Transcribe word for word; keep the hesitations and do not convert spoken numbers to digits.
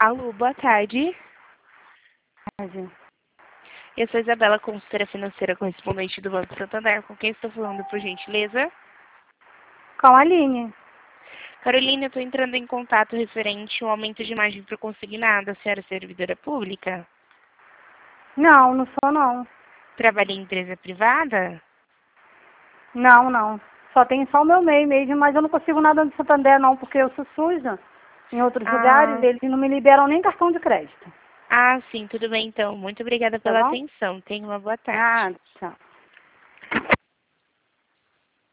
Alô, boa tarde. Tarde. Eu sou Isabela, consultora financeira correspondente do Banco Santander. Com quem estou falando, por gentileza? Com a Aline. Carolina, eu estou entrando em contato referente ao aumento de margem para consignado. A senhora é servidora pública? Não, não sou não. Trabalha em empresa privada? Não, não. Só tem só o meu MEI mesmo, mas eu não consigo nada no Santander não, porque eu sou suja. Em outros lugares, Ah, eles não me liberam nem cartão de crédito. ah, sim, tudo bem então. Muito obrigada Tá pela bom? atenção. Tenha uma boa tarde. Ah, tchau.